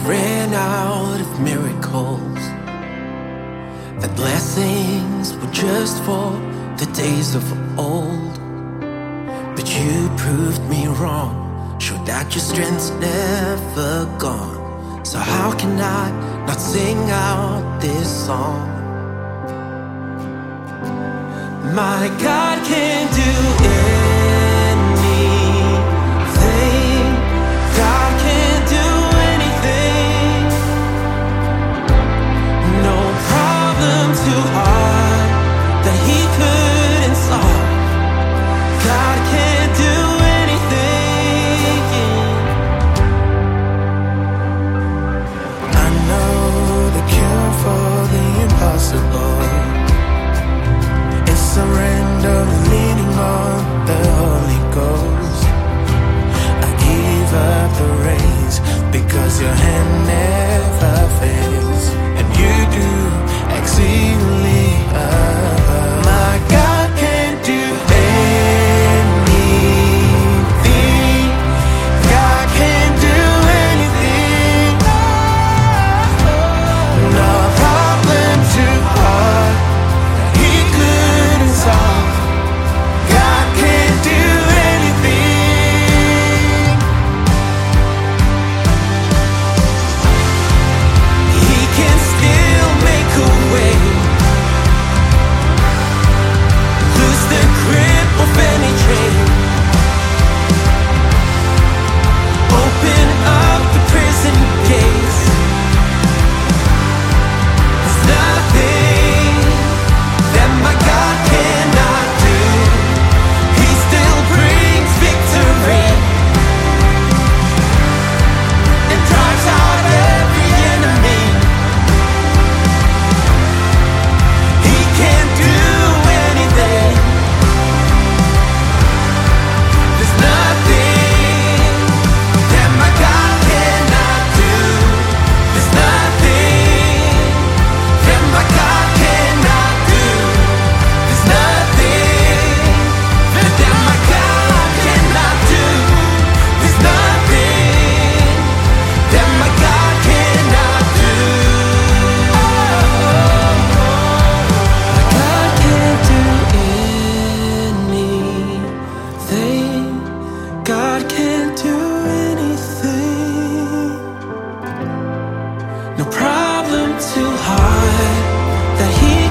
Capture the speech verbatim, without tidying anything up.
ran out of miracles, that blessings were just for the days of old. But you proved me wrong, showed that your strength's never gone. So how can I not sing out this song? My God can do anything. God can do anything. No problem too hard that He couldn't solve. God can do anything. I know the cure for the impossible. Surrender, leaning on the Holy Ghost. I give up the reins because your hand never fails, and you do exceedingly above. My God can do anything. God can do anything. No problem too hard He couldn't solve. God can do anything. He can still make a way. Loose the grip of any chain. Open up the prison gates. There's nothing that my God cannot do. He still brings victory and drives out every enemy. He can do anything. There's nothing that my God cannot do. There's nothing that my God cannot do. There's nothing that my God cannot do. There's nothing that my God cannot do. My God can't do anything. God can't do anything. No problem too hard that He